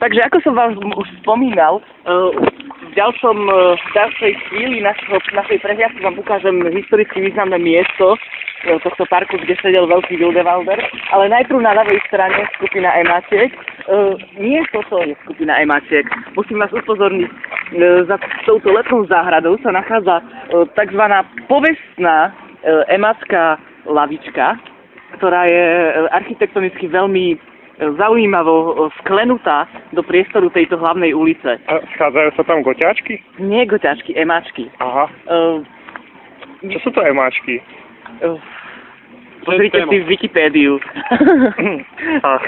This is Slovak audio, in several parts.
Takže ako som vám už spomínal, v ďalšej chvíli našej prehliadky vám ukážem historicky významné miesto tohto parku, kde sedel veľký Wildewalder, ale najprv na ľavej strane skupina Emáčiek. Nie toto je skupina Emáčiek. Musím vás upozorniť, za touto letnou záhradou sa nachádza tzv. Povestná emácká lavička, ktorá je architektonicky veľmi zaujímavo vklenutá do priestoru tejto hlavnej ulice. A schádzajú sa tam goťáčky? Nie goťáčky, emáčky. Aha. Čo sú to emáčky? Pozrite si Wikipédiu. Ach.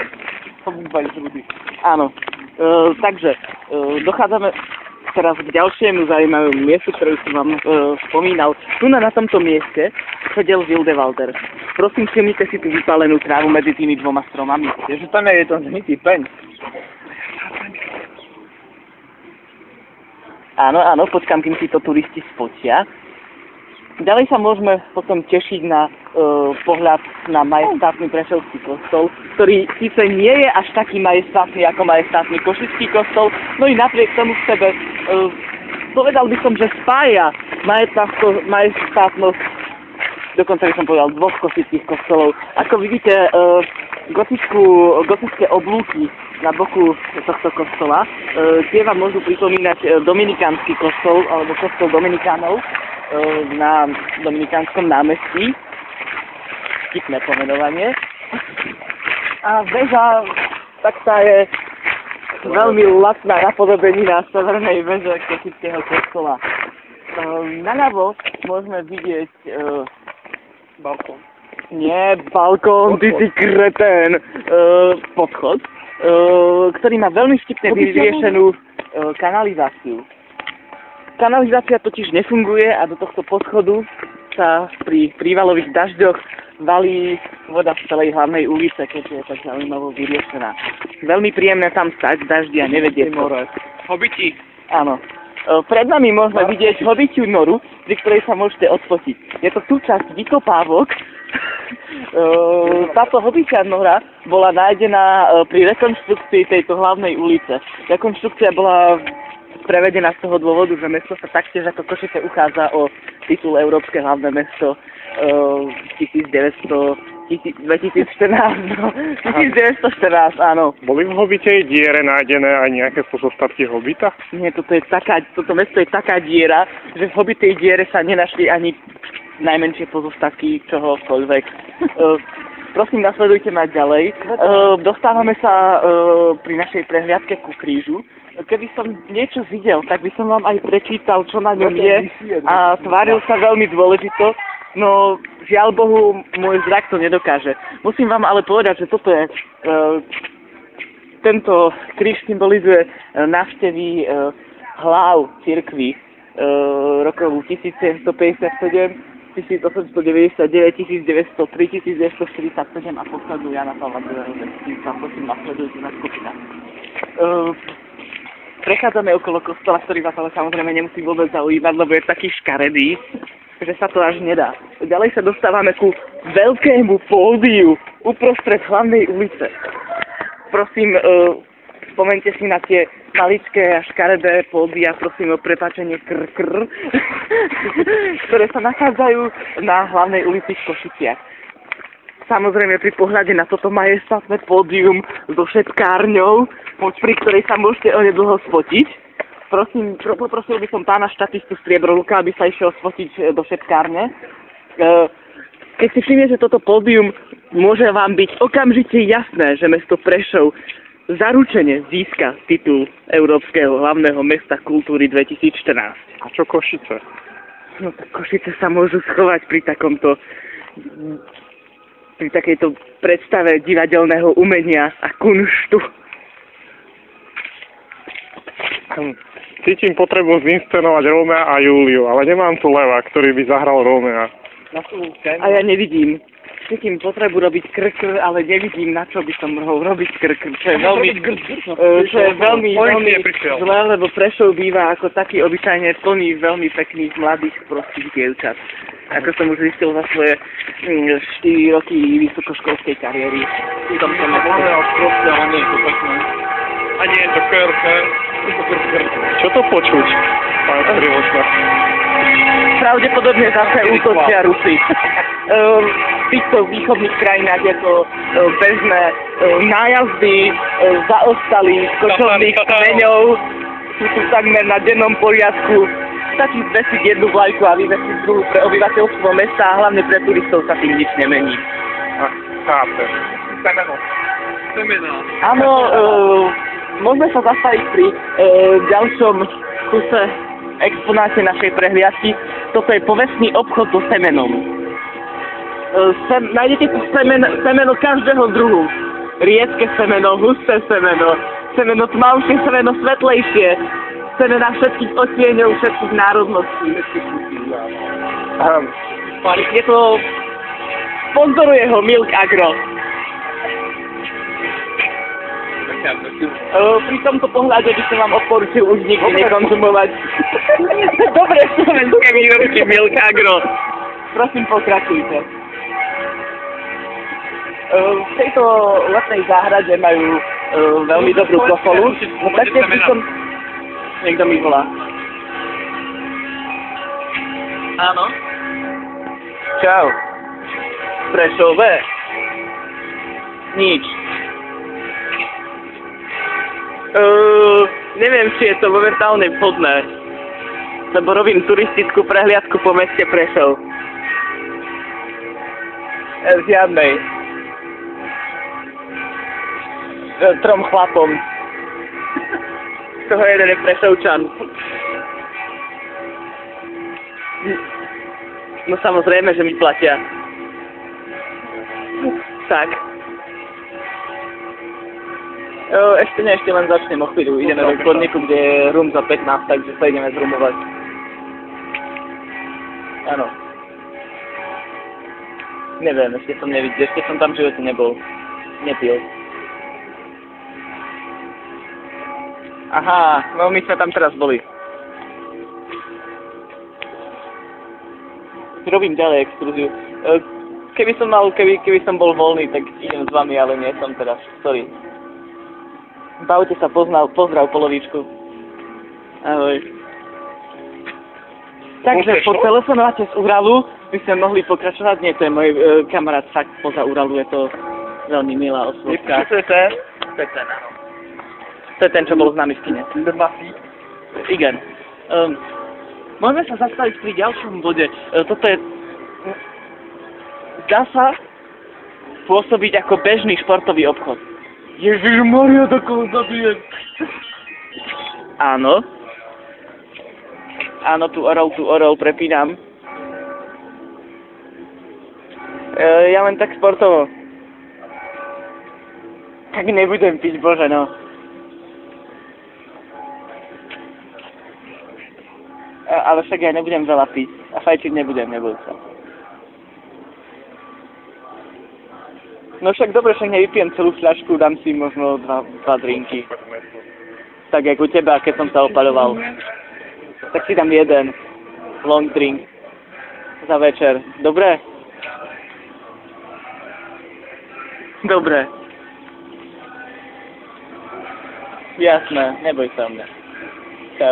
Áno. Takže dochádzame teraz k ďalšiemu zaujímavému miestu, ktoré som vám spomínal. Tu na tomto mieste sedel Wildewalder. Prosím, všimnite si tú vypálenú trávu medzi tými dvoma stromami. Ježe tam je ten zhnitý peň. Áno, počkám, kým si to turisti spočia. Ďalej sa môžeme potom tešiť na pohľad na majestátny Prešovský kostol, ktorý síce nie je až taký majestátny ako majestátny Košický kostol, no i napriek tomu v sebe povedal by som, že spája majestátnosť, dokonca by som povedal, dvoch košických kostolov. Ako vidíte, gotické oblúky na boku tohto kostola, tie vám môžu pripomínať dominikánsky kostol, alebo kostol dominikánov na Dominikánskom námestí. Vtipné pomenovanie. A väža, tak tá je veľmi lacná napodobenina severnej väže Košického kostola. Naľavo môžeme vidieť Balkón. Nie, balkón, ty si kretén. Podchod, ktorý má veľmi vtipne vyriešenú kanalizáciu. Kanalizácia totiž nefunguje a do tohto podchodu sa pri prívalových dažďoch valí voda z celej hlavnej ulice, keďže je tak zaujímavo vyriešená. Veľmi príjemné tam stať v daždi a nevedieť more. Hobiti. Áno. Pred nami môžeme vidieť hobitiu noru, pri ktorej sa môžete odfotiť. Je to súčasť vykopávok. Táto hobitia nora bola nájdená pri rekonštrukcii tejto hlavnej ulice. Rekonštrukcia bola prevedená z toho dôvodu, že mesto sa taktiež ako Košice uchádza o titul Európske hlavné mesto 2014, áno. Boli v Hobitej diere nájdené aj nejaké pozostatky Hobita? Nie, toto mesto je taká diera, že v Hobitej diere sa nenašli ani najmenšie pozostatky čohokoľvek. Prosím, nasledujte ma ďalej. Dostávame sa pri našej prehliadke ku krížu. Keby som niečo videl, tak by som vám aj prečítal, čo na ňom je a tváril sa veľmi dôležito, no žiaľ Bohu, môj zrak to nedokáže. Musím vám ale povedať, že toto je, tento kríž symbolizuje návštevy hlav cirkvi rokov 1757, 1899, 1903, 1947 a posledu Jana Pavla II. Prosím, nasledujte na skupina. Prechádzame okolo kostola, ktorý vás ale samozrejme nemusí vôbec zaujímať, lebo je taký škaredý, že sa to až nedá. Ďalej sa dostávame ku veľkému pódiu uprostred hlavnej ulice. Prosím, spomente si na tie maličké a škaredé pódia, prosím o prepáčenie ktoré sa nachádzajú na hlavnej ulici v Košiciach. Samozrejme pri pohľade na toto majestátne pódium so šepkárňou, pri ktorej sa môžete onedlho spotiť. Prosím, poprosil by som pána štatistu Striebroluka, aby sa išiel sfotiť do šepkárne. Keď si všimnete toto pódium, môže vám byť okamžite jasné, že mesto Prešov zaručene získa titul Európskeho hlavného mesta kultúry 2014. A čo Košice? No tak Košice sa môžu schovať pri takejto predstave divadelného umenia a kunštu. Cítim potrebu zinscenovať Rómea a Júliu, ale nemám tu leva, ktorý by zahral Rómea. A ja nevidím. Cítim potrebu robiť krk, ale nevidím, na čo by som mohol robiť krk. Čo je veľmi zlé, lebo Prešov býva ako taký obyčajne plný veľmi pekných mladých prostých dievčat. Ako som už zistil za svoje 4 roky vysokoškolskej kariéry. Tam som nepovedal proste, ale nie je to pekné. A Kľanie, do krka. Čo to počuť, pán sprievodca? Pravdepodobne zase útočia Rusy. V týchto východných krajinách je to bežné nájazdy, zaostalých kočovných kmeňov, sú tu takmer na dennom poriadku. Stačí zvesiť jednu vlajku a vyvesiť druhú pre obyvateľstvo mesta a hlavne pre turistov sa tým nič nemení. Chápem. Semena. Áno, môžeme sa zastaviť pri ďalšom kuse exponácie našej prehliadky. Toto je povestný obchod so semenom. Nájdete tu semeno každého druhu. Riedke semeno, husté semeno tmavšie, semeno svetlejšie, semena všetkých odtieňov, všetkých národností. Je to... Sponzoruje ho Milk Agro. Pri tomto pohľade by som vám odporúčil už nikdy nekonzumovať. Dobre, slovenské výrobky Milk Agro. Prosím, pokračujte. V tejto letnej záhrade majú veľmi dobrú kofolu. No taktiež by som... Niekto mi volá. Áno. Čau. Prešove. Nič. Neviem, či je to momentálne vhodné, lebo robím turistickú prehliadku po meste Prešov. Žiadnej. 3 chlapom. Z toho jeden je Prešovčan. No samozrejme, že mi platia. Tak. Ešte len začnem o chvíľu. Ideme do podniku, kde je rum za 15, takže sa ideme zrumovať. Áno. Neviem, ešte som tam v živote nebol. Nepil. Aha, no my sme tam teraz boli. Robím ďalej exkurziu. Keby som bol voľný, tak idem s vami, ale nie som teraz. Sorry. Bavte sa, pozdrav polovičku. Ahoj. Takže po telefonáte z Uralu by sme mohli pokračovať. Nie, to je môj kamarát fakt poza Uralu, je to veľmi milá oslovka. To je ten? To je ten, áno. To je ten, čo bol s nami v kine. Igen. Môžeme sa zastaviť pri ďalšom bode. Toto je... Zdá sa pôsobiť ako bežný športový obchod. Ježišmaria, do koho zabijem? Áno. Áno, tu orol prepínam. Ja len tak sportovo. Tak nebudem piť, bože no. Ale však ja nebudem veľa piť. A fajčiť nebudem, neboj sa. No však dobre, však nevypijem celú fľašku, dám si možno dva drinky. Tak jak u teba, keď som sa opaľoval. Tak si dám jeden long drink za večer. Dobre? Dobre. Jasné, neboj sa o mňa. Čau.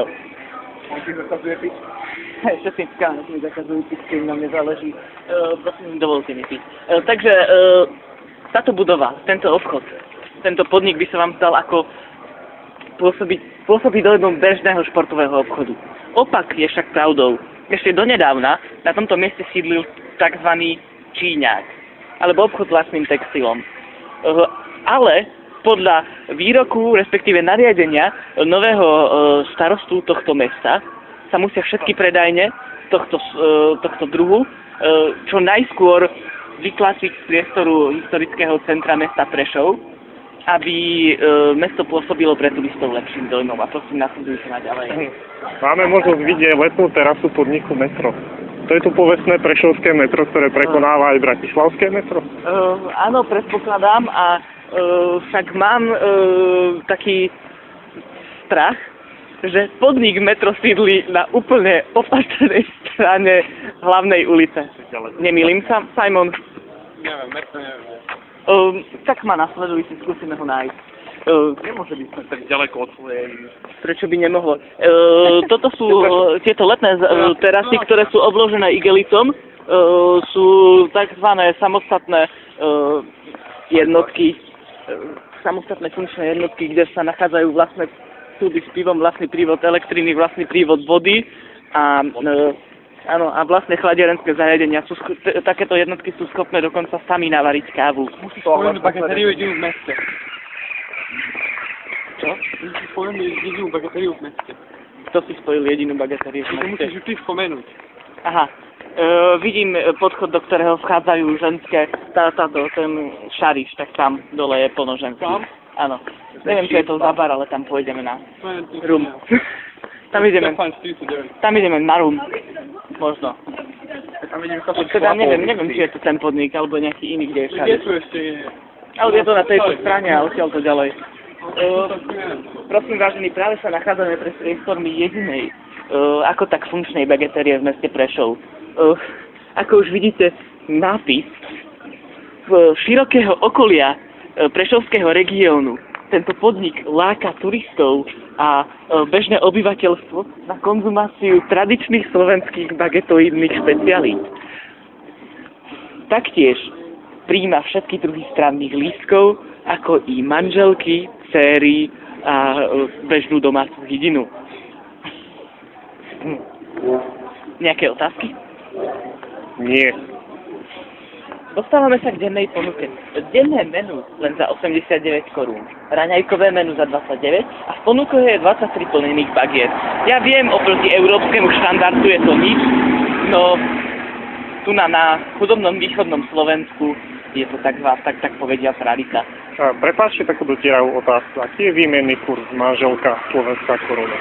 Ešte si mi zakazujú piť, keď na mne záleží. Prosím, dovolte mi piť. Takže... Táto budova, tento obchod, tento podnik by sa vám zdal ako pôsobiť do jedného bežného športového obchodu. Opak je však pravdou. Ešte donedávna na tomto mieste sídlil tzv. Číňák, alebo obchod s vlastným textilom. Ale podľa výroku, respektíve nariadenia nového starostu tohto mesta sa musia všetky predajne tohto druhu čo najskôr vyklasiť z priestoru historického centra mesta Prešov, aby mesto pôsobilo pre turistov lepším dojmom. A prosím, nasledujte ma ďalej. Máme možnosť vidieť letnú terasu podniku Metro. To je to povestné prešovské metro, ktoré prekonáva aj bratislavské metro? Áno, predpokladám a však mám taký strach, že podnik Metro sídli na úplne opačnej strane hlavnej ulice. Nemýlim sa, Simon? Neviem, Metro neviem. Tak ma nasleduj, si skúsime ho nájsť. Nemôže byť tak ďaleko od svojej. Prečo by nemohlo? Toto sú tieto letné terasy, ktoré sú obložené igelicom. Sú takzvané samostatné jednotky, samostatné funkčné jednotky, kde sa nachádzajú vlastné súdy s pivom, vlastný prívod elektriny, vlastný prívod vody a áno, a vlastné chladiarenské zariadenia. Takéto jednotky sú schopné dokonca sami navariť kávu. Musíš spomenúť bagatériu jedinú v meste. Čo? Musíš spomenúť jedinú bagatériu v meste. Kto si spojil jedinú bagatériu v To meste? musíš ju ty spomenúť. Aha. Vidím podchod, do ktorého vchádzajú ženské, ten šariš, tak tam dole je plno ženských. Tam? Áno. Neviem, čo je to za bar, ale tam pôjdeme na rum. Tam ideme na rum. Možno. Tam ideme sa Teda neviem, či je to ten podnik, alebo nejaký iný, kde je Kde šariš. tu ešte je? Ale je to na tejto strane a odtiaľ to ďalej. Prosím, vážení, práve sa nachádzame pre priestormi jedinej, ako tak funkčnej bagetérie v meste Prešov. Ako už vidíte, nápis širokého okolia prešovského regiónu. Tento podnik láka turistov a bežné obyvateľstvo na konzumáciu tradičných slovenských bagetoidných špecialít. Taktiež prijíma všetky druhy strávnych lístkov, ako i manželky, céry a bežnú domácu hydinu. Nejaké otázky? Nie. Dostávame sa k dennej ponuke. Denné menu len za 89 korún. Raňajkové menu za 29 a v ponuke je 23 plnených bagiet. Ja viem, oproti európskemu štandardu je to nič, no tu na chudobnom východnom Slovensku je to tak povedia rarita. Prepáčte takú dotieravú otázku. Aký je výmenný kurz manželka slovenská koruna?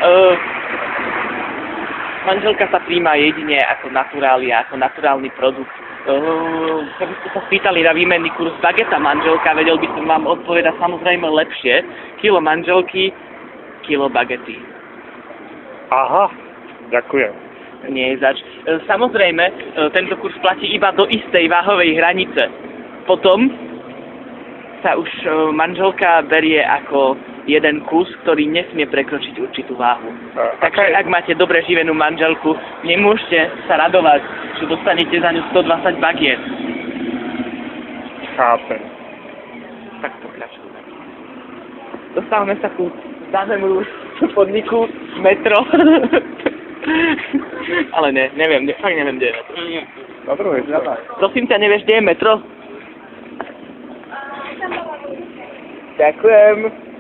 Manželka sa príjma jedine ako naturália, ako naturálny produkt. Keby ste sa spýtali na výmenný kurz bageta manželka, vedel by som vám odpovedať samozrejme lepšie. Kilo manželky, kilo bagety. Aha, ďakujem. Nie je zač. Samozrejme, tento kurz platí iba do istej váhovej hranice. Potom sa už manželka berie ako jeden kus, ktorý nesmie prekročiť určitú váhu. Takže ak máte dobre živenú manželku, nemôžete sa radovať, že dostanete za ňu 120 bagiet. Chápem. Tak pokračujeme. Dostávame sa ku známemu podniku Metro. Ale neviem, fakt neviem, kde je Metro. Na druhej strane. Prosím ťa, nevieš, kde je Metro? Ďakujem.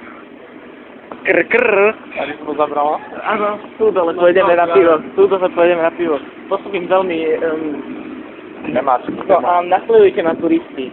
Krr. Tady som to zabrala? Áno, tu dole pôjdeme na pivo. Tu dole pôjdeme na pivo. Pôsobím veľmi... Nemáš. No a nasledujte ma turisty.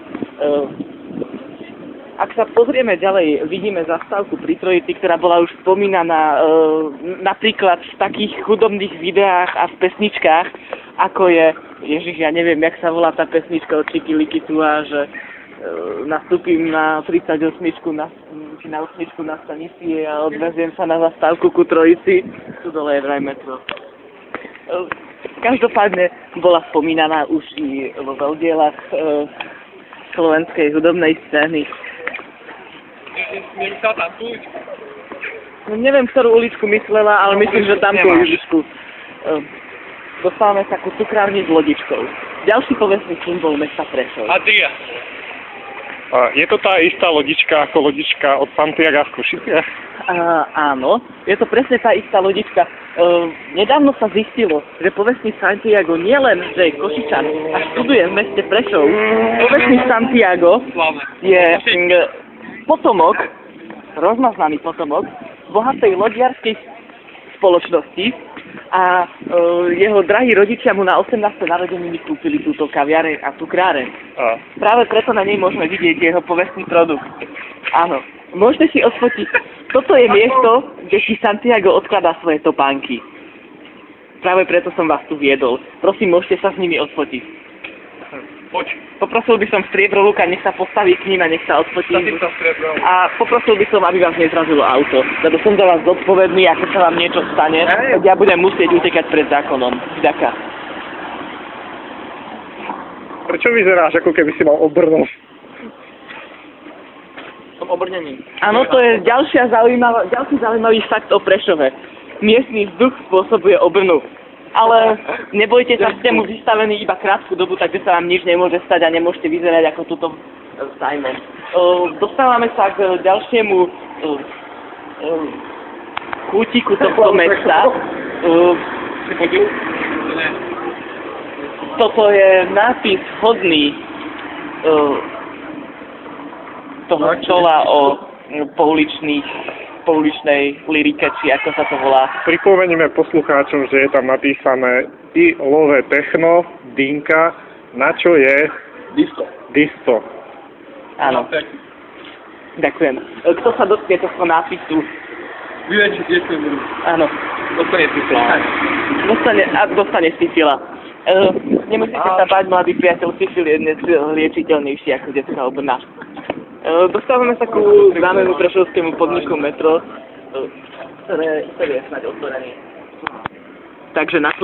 Ak sa pozrieme ďalej, vidíme zastávku pri Trojici, ktorá bola už spomínaná napríklad v takých chudobných videách a v pesničkách, ako je... Ježiš, ja neviem, jak sa volá tá pesnička od Čiky Liky tu a že nastúpim na 38 či na 8 na stanici a odveziem sa na zastávku ku Trojici. Tu dole je vraj Metro. Každopádne bola spomínaná už i vo veľdielach slovenskej hudobnej scény. Nechá tam tú uličku. No, neviem, ktorú uličku myslela, ale myslím, že tamtú uličku. Dostávame sa ku cukrárni s lodičkou. Ďalší povestný symbol mesta Prešov. Adria. Je to tá istá lodička ako lodička od Santiaga v Košiciach? Áno, je to presne tá istá lodička. Nedávno sa zistilo, že povestný Santiago nielen, že je Košičan a študuje v meste Prešov. Povestný Santiago je potomok, rozmaznaný potomok bohatej lodiarskej spoločnosti a jeho drahí rodičia mu na 18. narodeniny kúpili túto kaviareň a cukráreň. Práve preto na nej môžeme vidieť jeho povestný produkt. Áno, môžete si odfotiť. Toto je miesto, kde si Santiago odkladá svoje topánky. Práve preto som vás tu viedol. Prosím, môžete sa s nimi odfotiť. Poď. Poprosil by som striebro Luka, nech sa postaví k ním a nech sa odfotí. A poprosil by som, aby vás nezrazilo auto. Lebo som za vás zodpovedný, ako sa vám niečo stane, tak ja budem musieť utekať pred zákonom. Ďakujem. Prečo vyzeráš, ako keby si mal obrnosť? Som obrnení. Áno, to je ďalší zaujímavý fakt o Prešove. Miestny vzduch spôsobuje obrnu. Ale nebojte sa, ste mu vystavení iba krátku dobu, takže sa vám nič nemôže stať a nemôžete vyzerať ako tuto Simon. Dostávame sa k ďalšiemu kútiku tohto mesta. Toto je nápis hodný toho stola o pouličnej lyrike, či ako sa to volá. Pripomeňme poslucháčom, že je tam napísané i love techno, dinka, na čo je disto. Áno, ďakujem. Kto sa dotkne tohto nápisu? Vyveči tieto Áno, dostane syfila. dostane syfila. Nemusíte sa báť, mladý priateľ, syfil je dnes liečiteľnejší ako detská obrna. Dostávame sa ku známemu prešovskému podniku Metro, ktoré je snáď otvorený. Takže